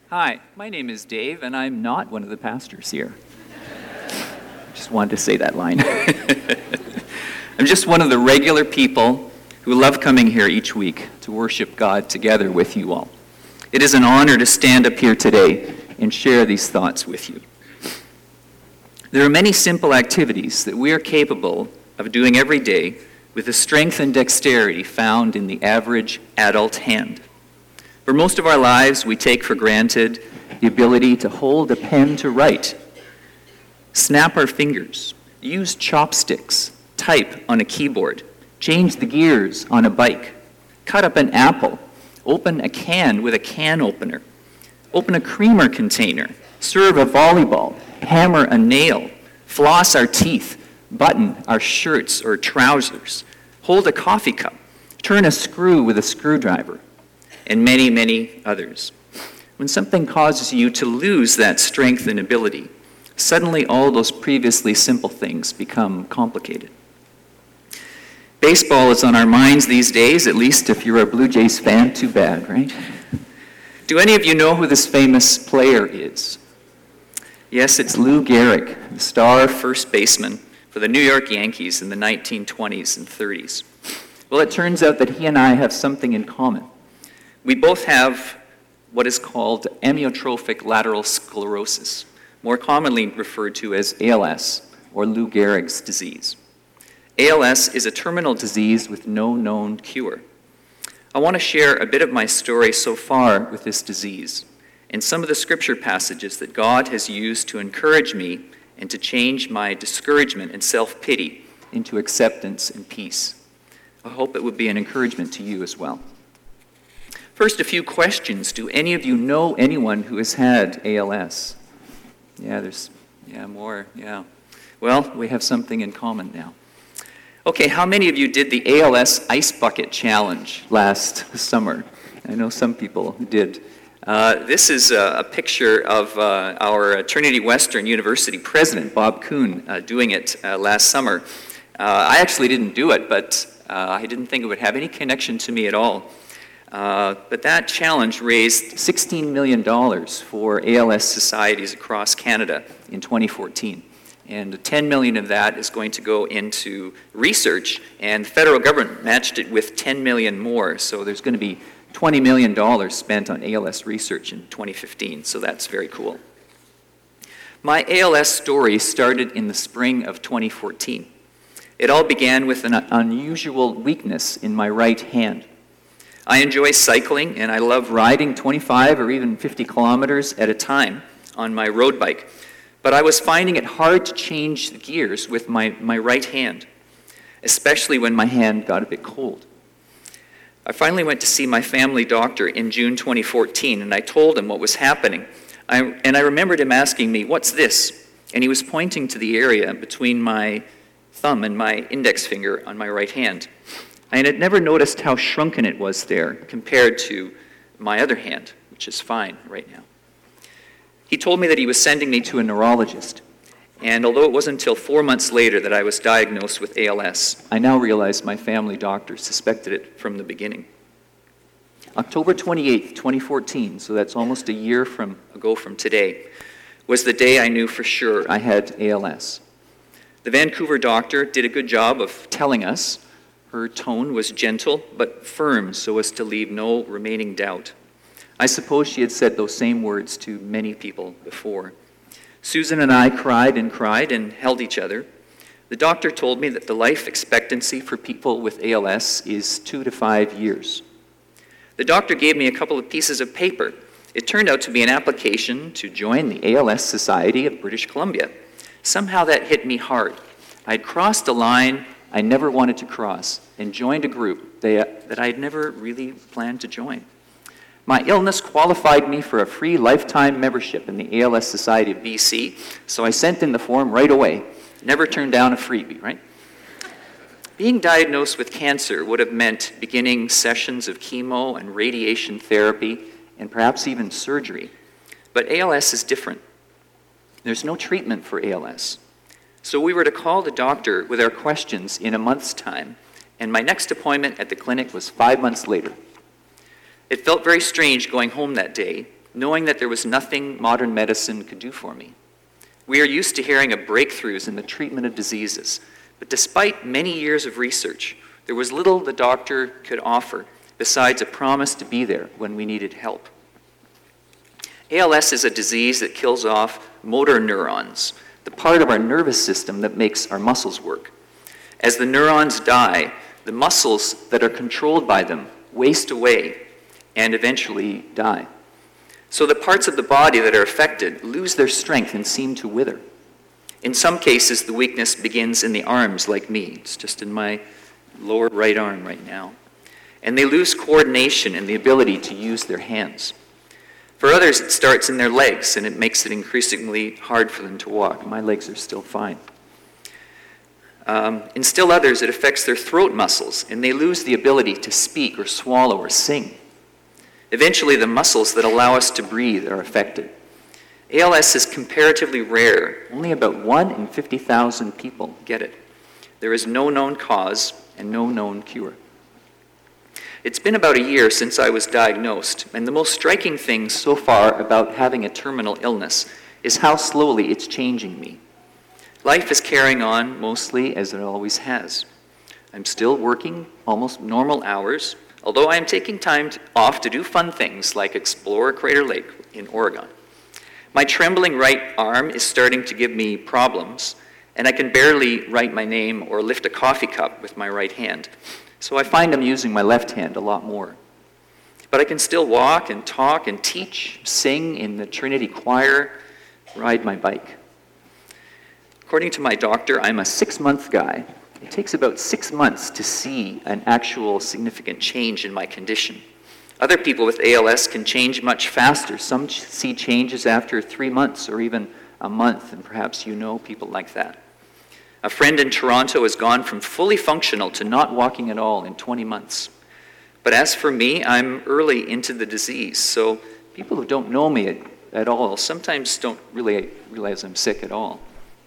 Hi, my name is Dave, and I'm not one of the pastors here. Just wanted to say that line. I'm just one of the regular people who love coming here each week to worship God together with you all. It is an honor to stand up here today and share these thoughts with you. There are many simple activities that we are capable of doing every day with the strength and dexterity found in the average adult hand. For most of our lives, we take for granted the ability to hold a pen to write, snap our fingers, use chopsticks, type on a keyboard, change the gears on a bike, cut up an apple, open a can with a can opener, open a creamer container, serve a volleyball, hammer a nail, floss our teeth, button our shirts or trousers, hold a coffee cup, turn a screw with a screwdriver, and many, many others. When something causes you to lose that strength and ability, suddenly all those previously simple things become complicated. Baseball is on our minds these days, at least if you're a Blue Jays fan, too bad, right? Do any of you know who this famous player is? Yes, it's Lou Gehrig, the star first baseman for the New York Yankees in the 1920s and 30s. Well, it turns out that he and I have something in common. We both have what is called amyotrophic lateral sclerosis, more commonly referred to as ALS, or Lou Gehrig's disease. ALS is a terminal disease with no known cure. I want to share a bit of my story so far with this disease and some of the scripture passages that God has used to encourage me and to change my discouragement and self-pity into acceptance and peace. I hope it would be an encouragement to you as well. First, a few questions. Do any of you know anyone who has had ALS? More. Well, we have something in common now. Okay, how many of you did the ALS Ice Bucket Challenge last summer? I know some people did. This is a picture of our Trinity Western University president, Bob Kuhn, doing it last summer. I actually didn't do it, but I didn't think it would have any connection to me at all. But that challenge raised $16 million for ALS societies across Canada in 2014. And $10 million of that is going to go into research, and the federal government matched it with $10 million more. So there's going to be $20 million spent on ALS research in 2015, so that's very cool. My ALS story started in the spring of 2014. It all began with an unusual weakness in my right hand. I enjoy cycling, and I love riding 25 or even 50 kilometers at a time on my road bike. But I was finding it hard to change the gears with my right hand, especially when my hand got a bit cold. I finally went to see my family doctor in June 2014, and I told him what was happening. I remembered him asking me, "What's this?" And he was pointing to the area between my thumb and my index finger on my right hand. I had never noticed how shrunken it was there compared to my other hand, which is fine right now. He told me that he was sending me to a neurologist, and although it wasn't until 4 months later that I was diagnosed with ALS, I now realize my family doctor suspected it from the beginning. October 28th, 2014, so that's almost a year ago from today, was the day I knew for sure I had ALS. The Vancouver doctor did a good job of telling us. Her tone was gentle but firm so as to leave no remaining doubt. I suppose she had said those same words to many people before. Susan and I cried and held each other. The doctor told me that the life expectancy for people with ALS is 2 to 5 years. The doctor gave me a couple of pieces of paper. It turned out to be an application to join the ALS Society of British Columbia. Somehow that hit me hard. I'd crossed a line I never wanted to cross and joined a group that I'd never really planned to join. My illness qualified me for a free lifetime membership in the ALS Society of BC, so I sent in the form right away. Never turned down a freebie, right? Being diagnosed with cancer would have meant beginning sessions of chemo and radiation therapy and perhaps even surgery. But ALS is different. There's no treatment for ALS. So we were to call the doctor with our questions in a month's time, and my next appointment at the clinic was 5 months later. It felt very strange going home that day knowing that there was nothing modern medicine could do for me. We are used to hearing of breakthroughs in the treatment of diseases, but despite many years of research, there was little the doctor could offer besides a promise to be there when we needed help. ALS is a disease that kills off motor neurons, the part of our nervous system that makes our muscles work. As the neurons die, the muscles that are controlled by them waste away and eventually die. So the parts of the body that are affected lose their strength and seem to wither. In some cases, the weakness begins in the arms, like me. It's just in my lower right arm right now. And they lose coordination and the ability to use their hands. For others, it starts in their legs, and it makes it increasingly hard for them to walk. My legs are still fine. In still others, it affects their throat muscles, and they lose the ability to speak or swallow or sing. Eventually, the muscles that allow us to breathe are affected. ALS is comparatively rare. Only about 1 in 50,000 people get it. There is no known cause and no known cure. It's been about a year since I was diagnosed, and the most striking thing so far about having a terminal illness is how slowly it's changing me. Life is carrying on mostly as it always has. I'm still working almost normal hours, although I am taking time off to do fun things like explore Crater Lake in Oregon. My trembling right arm is starting to give me problems, and I can barely write my name or lift a coffee cup with my right hand. So I find I'm using my left hand a lot more. But I can still walk and talk and teach, sing in the Trinity Choir, ride my bike. According to my doctor, I'm a 6-month guy. It takes about 6 months to see an actual significant change in my condition. Other people with ALS can change much faster. Some see changes after 3 months or even a month, and perhaps you know people like that. A friend in Toronto has gone from fully functional to not walking at all in 20 months. But as for me, I'm early into the disease, so people who don't know me at all sometimes don't really realize I'm sick at all.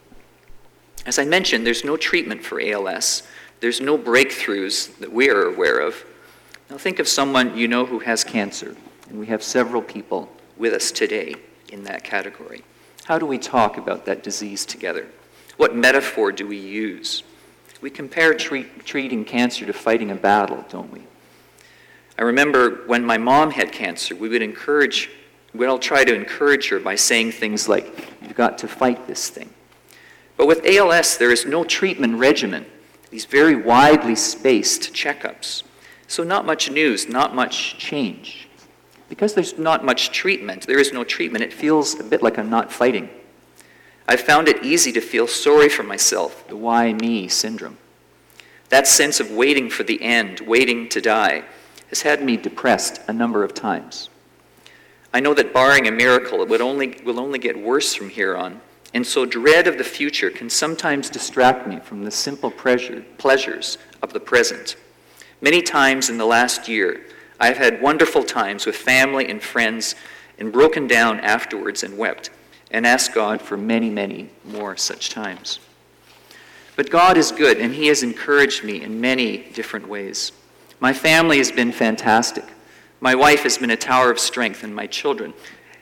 As I mentioned, there's no treatment for ALS. There's no breakthroughs that we are aware of. Now think of someone you know who has cancer, and we have several people with us today in that category. How do we talk about that disease together? What metaphor do we use? We compare treating cancer to fighting a battle, don't we? I remember when my mom had cancer, we'd all try to encourage her by saying things like, "You've got to fight this thing." But with ALS, there is no treatment regimen, these very widely spaced checkups. So not much news, not much change. Because there's not much treatment, there is no treatment, it feels a bit like I'm not fighting. I've found it easy to feel sorry for myself, the why me syndrome. That sense of waiting for the end, waiting to die, has had me depressed a number of times. I know that barring a miracle, it will only get worse from here on, and so dread of the future can sometimes distract me from the simple pleasures of the present. Many times in the last year, I've had wonderful times with family and friends and broken down afterwards and wept, and ask God for many, many more such times. But God is good, and He has encouraged me in many different ways. My family has been fantastic. My wife has been a tower of strength, and my children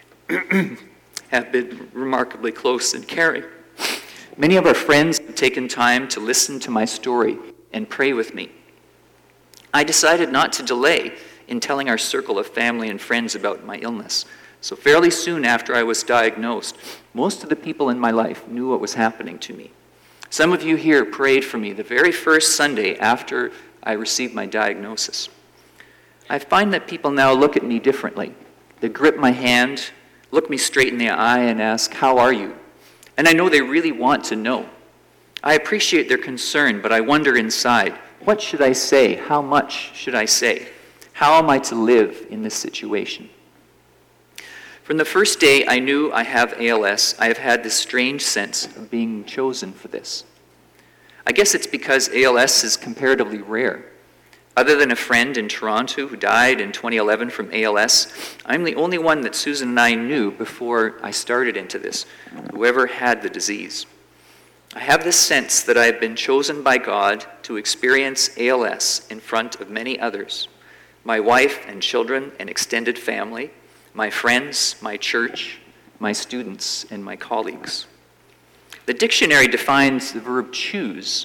have been remarkably close and caring. Many of our friends have taken time to listen to my story and pray with me. I decided not to delay in telling our circle of family and friends about my illness. So fairly soon after I was diagnosed, most of the people in my life knew what was happening to me. Some of you here prayed for me the very first Sunday after I received my diagnosis. I find that people now look at me differently. They grip my hand, look me straight in the eye, and ask, "How are you?" And I know they really want to know. I appreciate their concern, but I wonder inside, what should I say? How much should I say? How am I to live in this situation? From the first day I knew I have ALS, I have had this strange sense of being chosen for this. I guess it's because ALS is comparatively rare. Other than a friend in Toronto who died in 2011 from ALS, I'm the only one that Susan and I knew before I started into this, who ever had the disease. I have this sense that I have been chosen by God to experience ALS in front of many others, my wife and children and extended family, my friends, my church, my students, and my colleagues. The dictionary defines the verb choose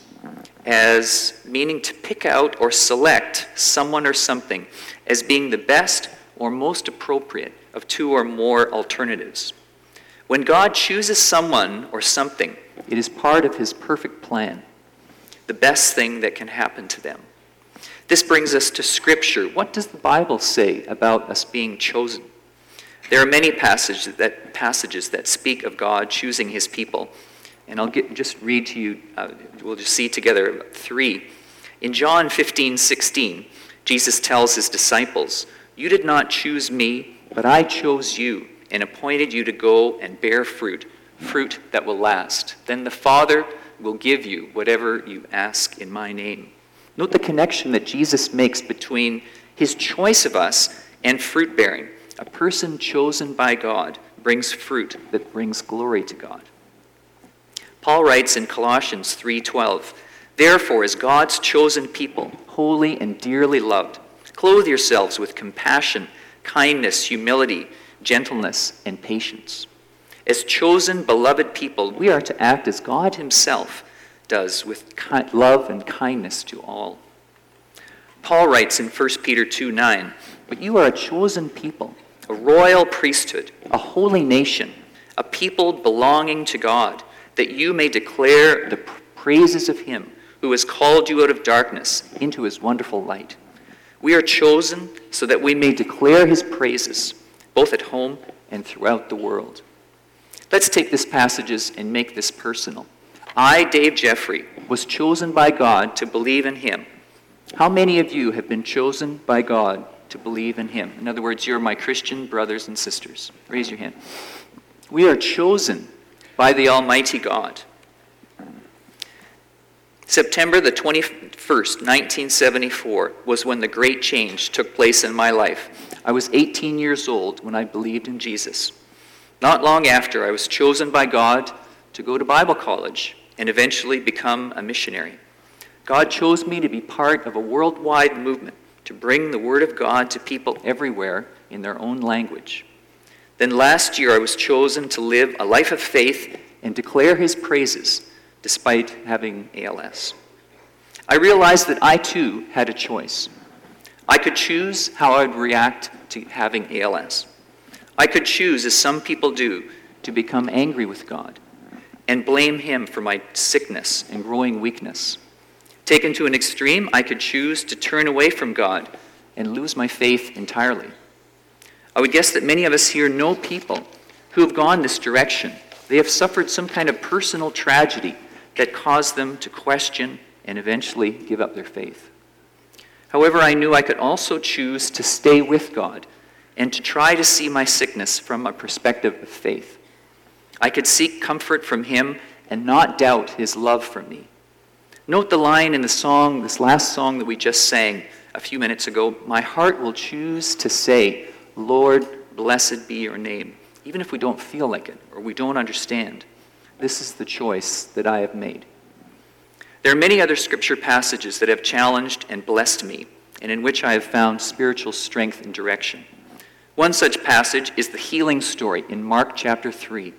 as meaning to pick out or select someone or something as being the best or most appropriate of two or more alternatives. When God chooses someone or something, it is part of his perfect plan, the best thing that can happen to them. This brings us to Scripture. What does the Bible say about us being chosen? There are many passages that speak of God choosing his people. And I'll just read to you, we'll just see together 3. In John 15:16, Jesus tells his disciples, "You did not choose me, but I chose you and appointed you to go and bear fruit, fruit that will last. Then the Father will give you whatever you ask in my name." Note the connection that Jesus makes between his choice of us and fruit bearing. A person chosen by God brings fruit that brings glory to God. Paul writes in Colossians 3:12, "Therefore, as God's chosen people, holy and dearly loved, clothe yourselves with compassion, kindness, humility, gentleness, and patience." As chosen, beloved people, we are to act as God himself does, with love and kindness to all. Paul writes in 1 Peter 2:9, "But you are a chosen people, a royal priesthood, a holy nation, a people belonging to God, that you may declare the praises of him who has called you out of darkness into his wonderful light." We are chosen so that we may declare his praises, both at home and throughout the world. Let's take these passages and make this personal. I, Dave Jeffrey, was chosen by God to believe in him. How many of you have been chosen by God to believe in him? In other words, you're my Christian brothers and sisters. Raise your hand. We are chosen by the Almighty God. September the 21st, 1974, was when the great change took place in my life. I was 18 years old when I believed in Jesus. Not long after, I was chosen by God to go to Bible college and eventually become a missionary. God chose me to be part of a worldwide movement to bring the Word of God to people everywhere in their own language. Then last year, I was chosen to live a life of faith and declare his praises despite having ALS. I realized that I too had a choice. I could choose how I would react to having ALS. I could choose, as some people do, to become angry with God and blame him for my sickness and growing weakness. Taken to an extreme, I could choose to turn away from God and lose my faith entirely. I would guess that many of us here know people who have gone this direction. They have suffered some kind of personal tragedy that caused them to question and eventually give up their faith. However, I knew I could also choose to stay with God and to try to see my sickness from a perspective of faith. I could seek comfort from him and not doubt his love for me. Note the line in the song, this last song that we just sang a few minutes ago, "My heart will choose to say, Lord, blessed be your name," even if we don't feel like it or we don't understand. This is the choice that I have made. There are many other scripture passages that have challenged and blessed me, and in which I have found spiritual strength and direction. One such passage is the healing story in Mark chapter 3.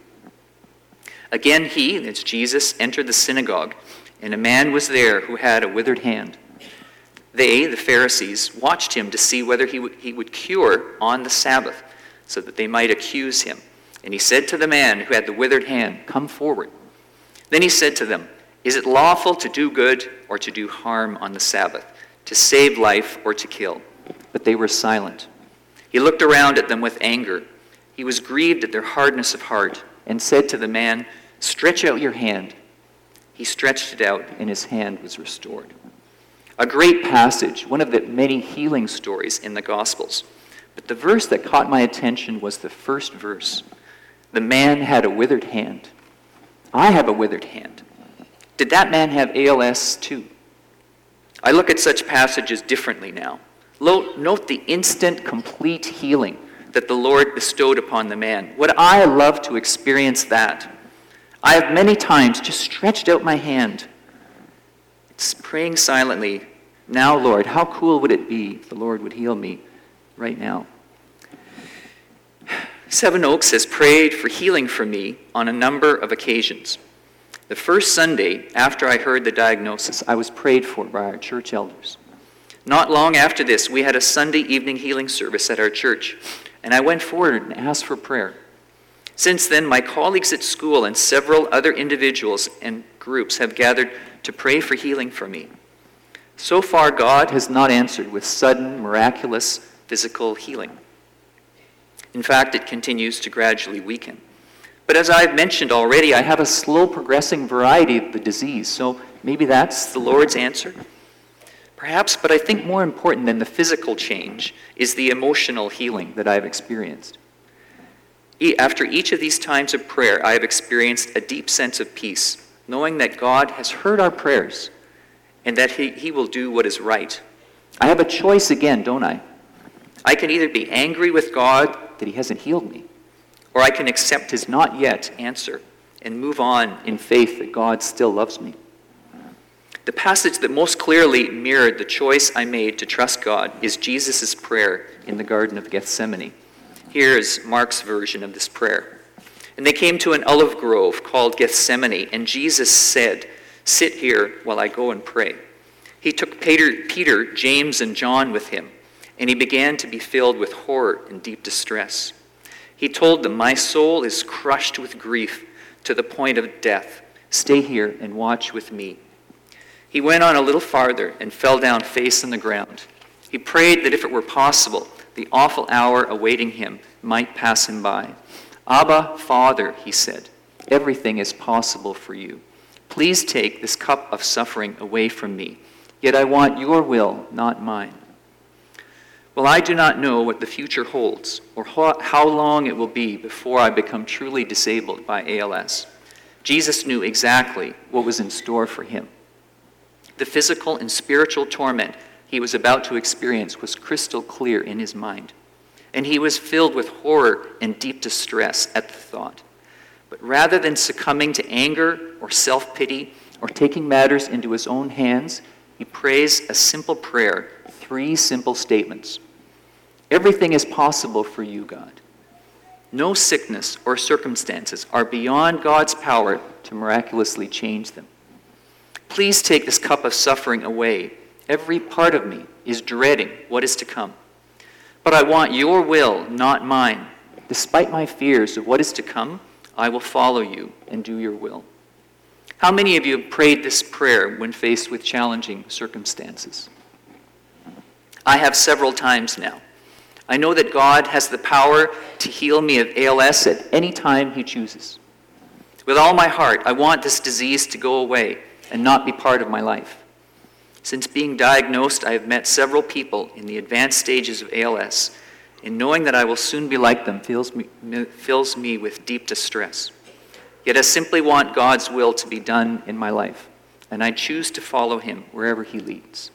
Again, he, that's Jesus, entered the synagogue, and a man was there who had a withered hand. They, the Pharisees, watched him to see whether he would cure on the Sabbath, so that they might accuse him. And he said to the man who had the withered hand, "Come forward." Then he said to them, "Is it lawful to do good or to do harm on the Sabbath, to save life or to kill?" But they were silent. He looked around at them with anger. He was grieved at their hardness of heart and said to the man, "Stretch out your hand." He stretched it out, and his hand was restored. A great passage, one of the many healing stories in the Gospels. But the verse that caught my attention was the first verse. The man had a withered hand. I have a withered hand. Did that man have ALS too? I look at such passages differently now. Note the instant, complete healing that the Lord bestowed upon the man. Would I love to experience that? I have many times just stretched out my hand, praying silently, "Now, Lord, how cool would it be if the Lord would heal me right now?" Seven Oaks has prayed for healing for me on a number of occasions. The first Sunday after I heard the diagnosis, I was prayed for by our church elders. Not long after this, we had a Sunday evening healing service at our church, and I went forward and asked for prayer. Since then, my colleagues at school and several other individuals and groups have gathered to pray for healing for me. So far, God has not answered with sudden, miraculous physical healing. In fact, it continues to gradually weaken. But as I've mentioned already, I have a slow progressing variety of the disease, so maybe that's the Lord's answer? Perhaps, but I think more important than the physical change is the emotional healing that I've experienced. After each of these times of prayer, I have experienced a deep sense of peace, knowing that God has heard our prayers and that He will do what is right. I have a choice again, don't I? I can either be angry with God that He hasn't healed me, or I can accept His not yet answer and move on in faith that God still loves me. The passage that most clearly mirrored the choice I made to trust God is Jesus' prayer in the Garden of Gethsemane. Here's Mark's version of this prayer. And they came to an olive grove called Gethsemane, and Jesus said, "Sit here while I go and pray." He took Peter, James, and John with him, and he began to be filled with horror and deep distress. He told them, "My soul is crushed with grief to the point of death. Stay here and watch with me." He went on a little farther and fell down face on the ground. He prayed that if it were possible, the awful hour awaiting him might pass him by. "Abba, Father," he said, "everything is possible for you. Please take this cup of suffering away from me. Yet I want your will, not mine." Well, I do not know what the future holds or how long it will be before I become truly disabled by ALS. Jesus knew exactly what was in store for him. The physical and spiritual torment he was about to experience was crystal clear in his mind, and he was filled with horror and deep distress at the thought. But rather than succumbing to anger or self-pity or taking matters into his own hands, he prays a simple prayer, 3 simple statements. Everything is possible for you, God. No sickness or circumstances are beyond God's power to miraculously change them. Please take this cup of suffering away. Every part of me is dreading what is to come. But I want your will, not mine. Despite my fears of what is to come, I will follow you and do your will. How many of you have prayed this prayer when faced with challenging circumstances? I have several times now. I know that God has the power to heal me of ALS at any time He chooses. With all my heart, I want this disease to go away and not be part of my life. Since being diagnosed, I have met several people in the advanced stages of ALS, and knowing that I will soon be like them fills me with deep distress. Yet I simply want God's will to be done in my life, and I choose to follow Him wherever He leads.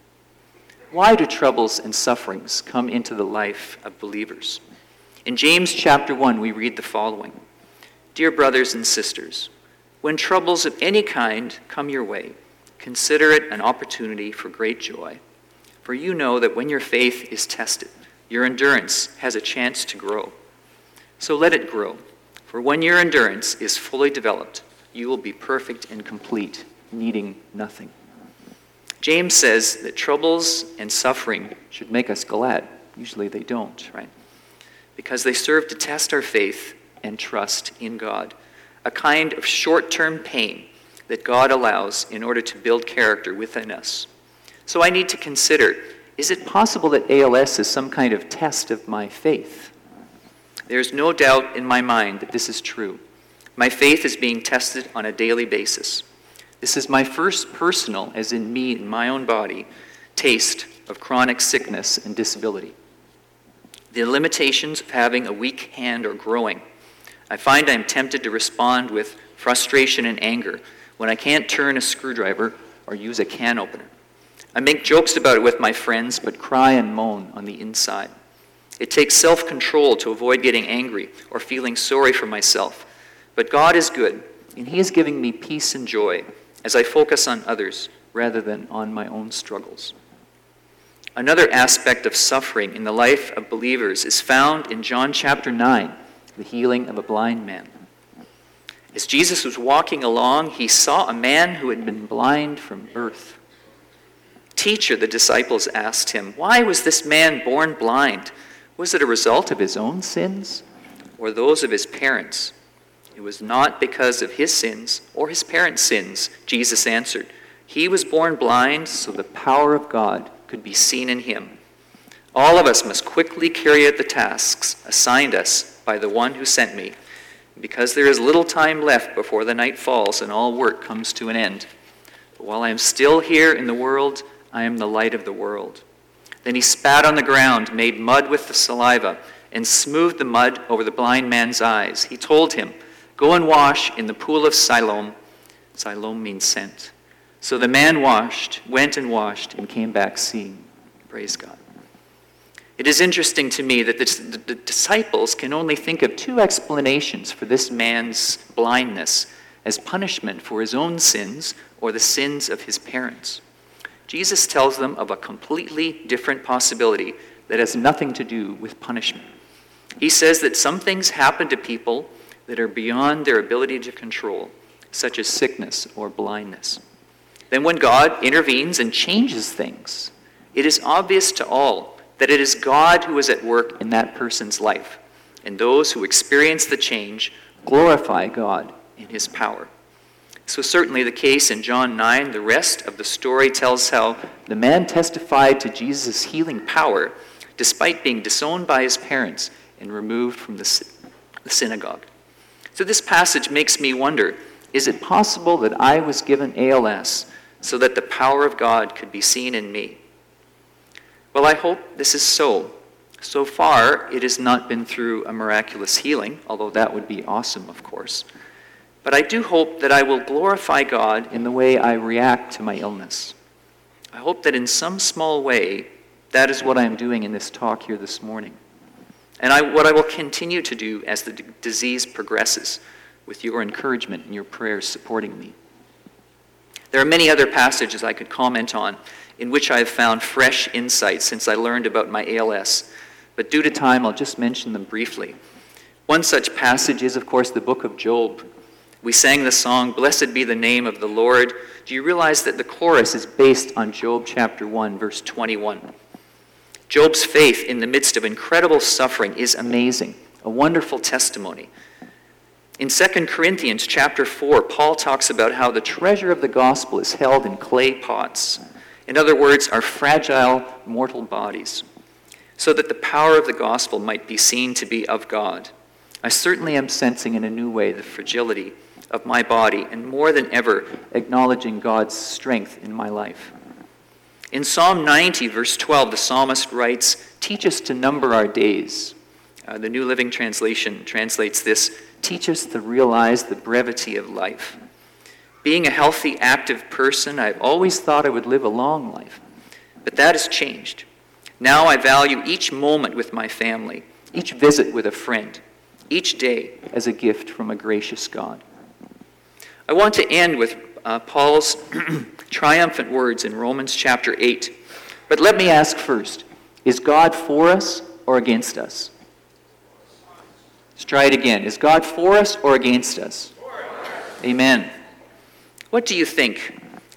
Why do troubles and sufferings come into the life of believers? In James chapter 1, we read the following. "Dear brothers and sisters, when troubles of any kind come your way, consider it an opportunity for great joy. For you know that when your faith is tested, your endurance has a chance to grow. So let it grow. For when your endurance is fully developed, you will be perfect and complete, needing nothing." James says that troubles and suffering should make us glad. Usually they don't, right? Because they serve to test our faith and trust in God, a kind of short-term pain that God allows in order to build character within us. So I need to consider, is it possible that ALS is some kind of test of my faith? There's no doubt in my mind that this is true. My faith is being tested on a daily basis. This is my first personal, as in me and my own body, taste of chronic sickness and disability. The limitations of having a weak hand are growing. I find I'm tempted to respond with frustration and anger when I can't turn a screwdriver or use a can opener. I make jokes about it with my friends, but cry and moan on the inside. It takes self-control to avoid getting angry or feeling sorry for myself. But God is good, and He is giving me peace and joy as I focus on others rather than on my own struggles. Another aspect of suffering in the life of believers is found in John chapter 9, the healing of a blind man. As Jesus was walking along, he saw a man who had been blind from birth. "Teacher," the disciples asked him, "why was this man born blind? Was it a result of his own sins or those of his parents?" "It was not because of his sins or his parents' sins," Jesus answered. "He was born blind so the power of God could be seen in him. All of us must quickly carry out the tasks assigned us by the one who sent me, because there is little time left before the night falls and all work comes to an end. But while I am still here in the world, I am the light of the world." Then he spat on the ground, made mud with the saliva, and smoothed the mud over the blind man's eyes. He told him, "Go and wash in the pool of Siloam." Siloam means sent. So the man went and washed, and came back seeing. Praise God. It is interesting to me that the disciples can only think of two explanations for this man's blindness as punishment for his own sins or the sins of his parents. Jesus tells them of a completely different possibility that has nothing to do with punishment. He says that some things happen to people that are beyond their ability to control, such as sickness or blindness. Then when God intervenes and changes things, it is obvious to all that it is God who is at work in that person's life, and those who experience the change glorify God in his power. This was certainly the case in John 9. The rest of the story tells how the man testified to Jesus' healing power despite being disowned by his parents and removed from the synagogue. So this passage makes me wonder, is it possible that I was given ALS so that the power of God could be seen in me? Well, I hope this is so. So far, it has not been through a miraculous healing, although that would be awesome, of course. But I do hope that I will glorify God in the way I react to my illness. I hope that in some small way, that is what I am doing in this talk here this morning. And what I will continue to do as the disease progresses, with your encouragement and your prayers supporting me. There are many other passages I could comment on in which I have found fresh insights since I learned about my ALS. But due to time, I'll just mention them briefly. One such passage is, of course, the book of Job. We sang the song, "Blessed be the name of the Lord." Do you realize that the chorus is based on Job chapter 1, verse 21? Job's faith in the midst of incredible suffering is amazing, a wonderful testimony. In 2 Corinthians chapter 4, Paul talks about how the treasure of the gospel is held in clay pots. In other words, our fragile, mortal bodies, so that the power of the gospel might be seen to be of God. I certainly am sensing in a new way the fragility of my body, and more than ever, acknowledging God's strength in my life. In Psalm 90, verse 12, the psalmist writes, "Teach us to number our days." The New Living Translation translates this, "Teach us to realize the brevity of life." Being a healthy, active person, I've always thought I would live a long life. But that has changed. Now I value each moment with my family, each visit with a friend, each day as a gift from a gracious God. I want to end with Paul's triumphant words in Romans chapter 8. But let me ask first, is God for us or against us? Let's try it again. Is God for us or against us? Amen. What do you think?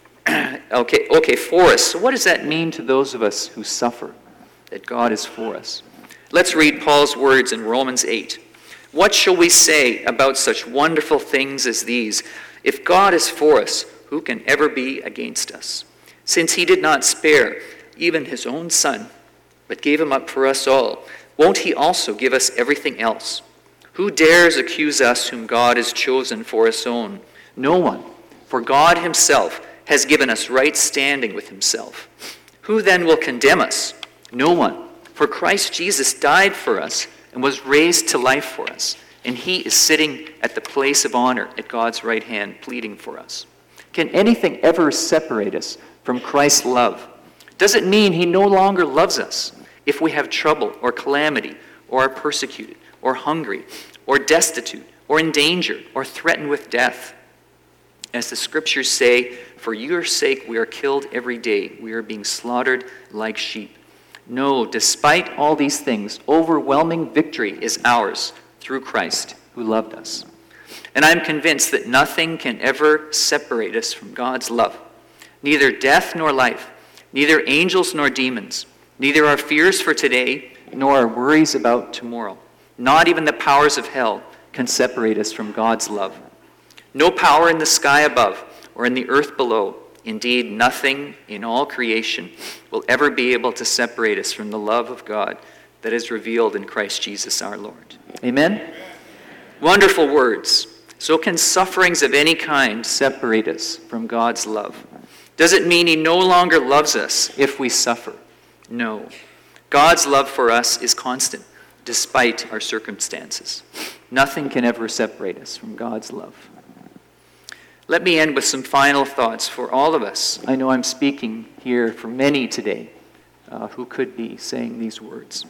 Okay, for us. So what does that mean to those of us who suffer, that God is for us? Let's read Paul's words in Romans 8. "What shall we say about such wonderful things as these? If God is for us, who can ever be against us? Since he did not spare even his own son, but gave him up for us all, won't he also give us everything else? Who dares accuse us whom God has chosen for his own? No one. For God himself has given us right standing with himself. Who then will condemn us? No one. For Christ Jesus died for us and was raised to life for us, and he is sitting at the place of honor at God's right hand, pleading for us. Can anything ever separate us from Christ's love? Does it mean he no longer loves us if we have trouble or calamity, or are persecuted, or hungry, or destitute, or in danger, or threatened with death? As the scriptures say, for your sake we are killed every day. We are being slaughtered like sheep. No, despite all these things, overwhelming victory is ours through Christ who loved us. And I'm convinced that nothing can ever separate us from God's love. Neither death nor life, neither angels nor demons, neither our fears for today nor our worries about tomorrow, not even the powers of hell can separate us from God's love. No power in the sky above or in the earth below, indeed nothing in all creation, will ever be able to separate us from the love of God that is revealed in Christ Jesus our Lord. Amen? Wonderful words. So can sufferings of any kind separate us from God's love? Does it mean he no longer loves us if we suffer? No. God's love for us is constant, despite our circumstances. Nothing can ever separate us from God's love. Let me end with some final thoughts for all of us. I know I'm speaking here for many today who could be saying these words.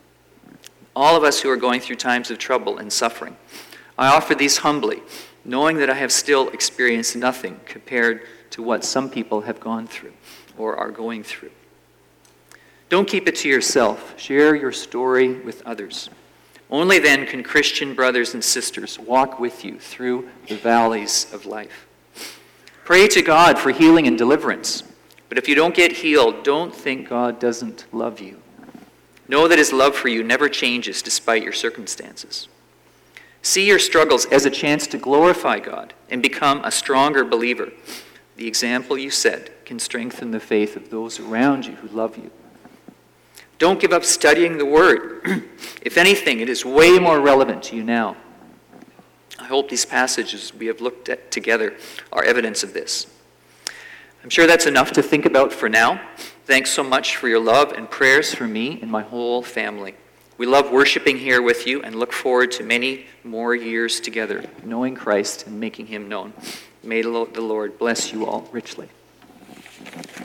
All of us who are going through times of trouble and suffering. I offer these humbly, knowing that I have still experienced nothing compared to what some people have gone through or are going through. Don't keep it to yourself. Share your story with others. Only then can Christian brothers and sisters walk with you through the valleys of life. Pray to God for healing and deliverance. But if you don't get healed, don't think God doesn't love you. Know that his love for you never changes despite your circumstances. See your struggles as a chance to glorify God and become a stronger believer. The example you set can strengthen the faith of those around you who love you. Don't give up studying the Word. If anything, it is way more relevant to you now. I hope these passages we have looked at together are evidence of this. I'm sure that's enough to think about for now. Thanks so much for your love and prayers for me and my whole family. We love worshiping here with you and look forward to many more years together, knowing Christ and making him known. May the Lord bless you all richly.